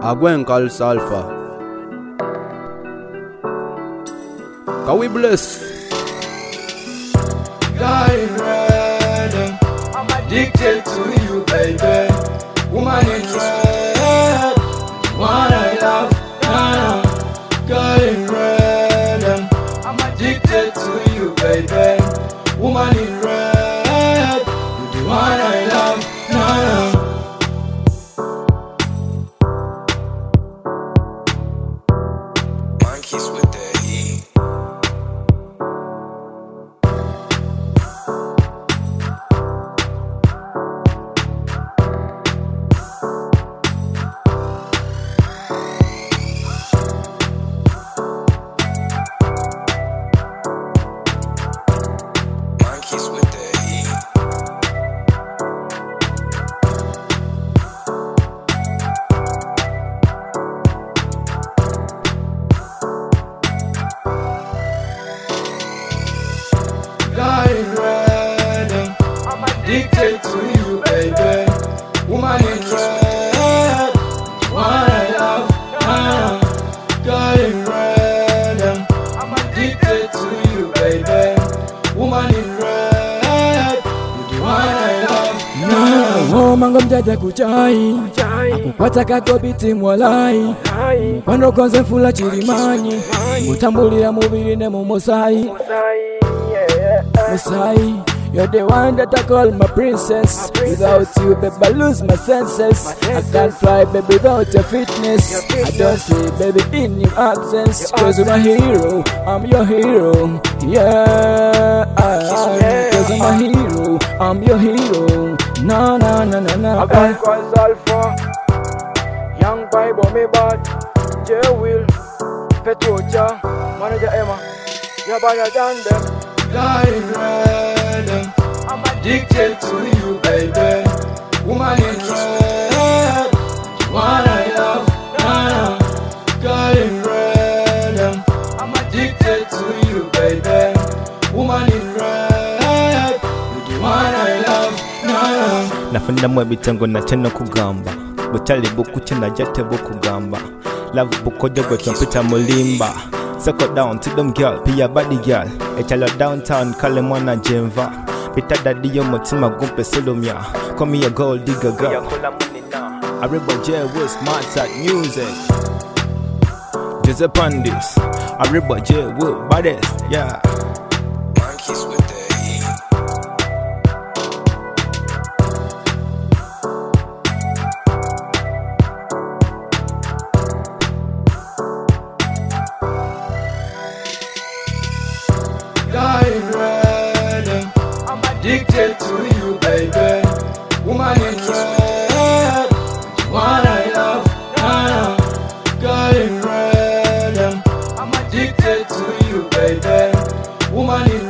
Agwen call Sulfur. Can we bless? Dying red, I'm addicted to you, baby. Woman in red, one I love, girl in red, I'm addicted to you, baby. Woman in red, you the one I love, Monkeys with the heat. Monkeys with the heat. dying red, I'm addicted to you, baby. Woman in red, one I love, girl in red, I'm addicted to you, baby. Woman in red, you the one I love, Manga mjaja kuchai akukwata kakobiti mwalai pano konze mfula chirimanyi mutambulira mubiri ne mumusai Musai, you're the one that I call my princess. Without you, baby, I lose my senses. I can't fly, baby, without your fitness. I don't sleep, baby, in your absence. Cause you're my hero, I'm your hero. Yeah, cause I'm a hero, I'm your hero. No, no, no, no, no. I can't call Sulfur. Young boy, but me bad. J Will, Petrocha, Manager Emma. You're better than them. dying red, I'm addicted to you, baby. Woman in red, one I love, girl in red, I'm addicted to you, baby. Woman in red, you the one I love, nafunda mwe bitango na cheno kugamba buchali bukuche na jate bukugamba love bukojo gwe tumpita mulimba Suck down to them girl, be your body girl. Echala downtown, kale mwana Jenva. Pita daddy yo mutima gumpe solomya. Call me a gold digger girl. I rebel J with smart at music. Joseph Pandis. I rebel J with baddest, yeah. Monkeys with the heat. dying red, I'm addicted to you, baby. Woman in red, one I love, girl in red, I'm addicted to you, baby. Woman in